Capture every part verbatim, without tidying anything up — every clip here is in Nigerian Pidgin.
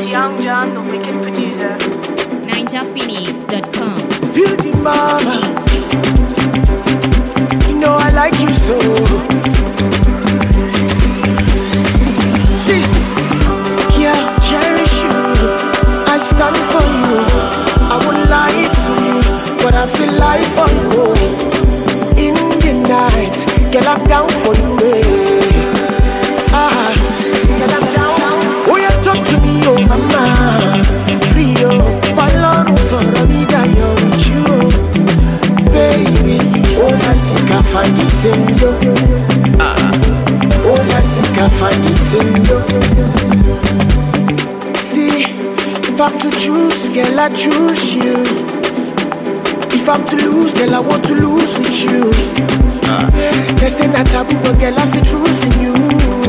Young John, the wicked producer. ninja phoenix dot com. Feel the mama. You know I like you so. See, yeah, cherish you. I stand for you. I won't lie to you, but I feel like for you. In the night, girl, I'm down for you. Eh. Ah, girl, I'm down. Oh, you talk to me, oh mama. Free, oh, balon, so me die with you, baby. Oh, I see, I find it in you. Ah, oh, I see, I find it in you. See, if I'm to choose, girl, I choose you. If I'm to lose, girl, I want to lose with you. Uh. They say not taboo, but girl, I see truth in you.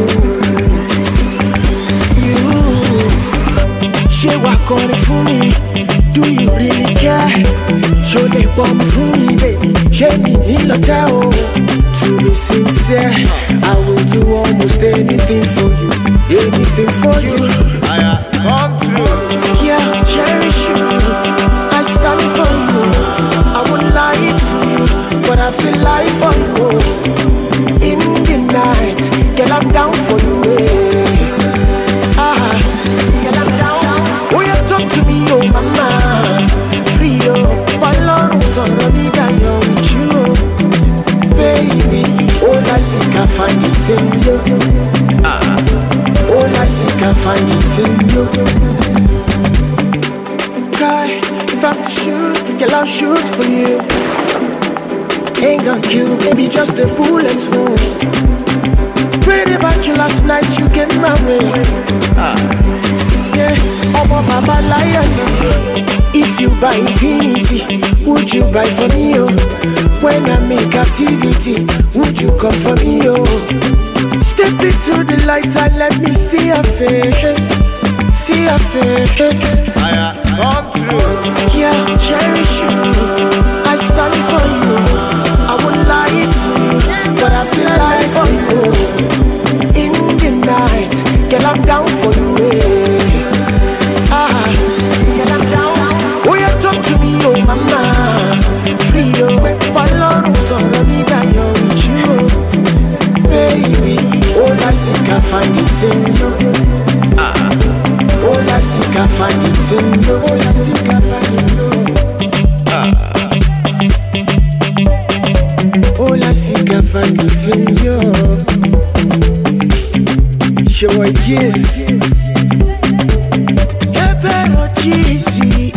You, she walk on it for me. Do you really care? Show me bomb for me, baby. Show me in hotel. To be sincere, I will do almost anything for you. Anything for you. I come true. Yeah, cherish you. I stand for you. I won't lie to you, but I feel like for you. In the night, girl, I'm down for you. Eh. Ah, girl, I'm down. Oh, you talk to me, oh mama. Free, oh, balon, so me die with you, baby. All I seek, I find it in you. Ah, all I seek, I find it in you. Cry, if I'm to shoot, girl, I'll shoot for you. Ain't gonna kill, baby, just a bullet wound. Prayed about you last night, you get my way. Ah, yeah, I'm a mama lion. If you buy infinity, would you buy for me, oh? When I make activity, would you come for me, oh? Step into the light and let me see your face. See your face. I come true. Yeah, cherish you. I stand for you. I won't lie to you, but I feel like for you. In the night, girl, I'm down for you. Eh. Ah, girl, I'm down. Oh, you talk to me, oh mama. Free, oh, balon, so me die with you, baby. All I seek, I find it in you. Ah, all I seek, I find it in you. All I seek, I find it in you. Ah. All I seek, I find it in you. Show I kiss. Hey, pero cheesy.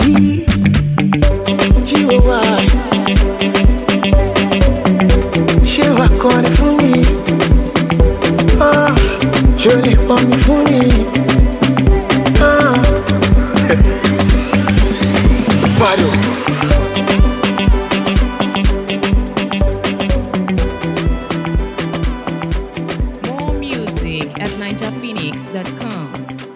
Chihuahua. She walk on it for me. Ah, je l'ai pas mis fourni. Ah, Fado. More music at ninja phoenix dot com.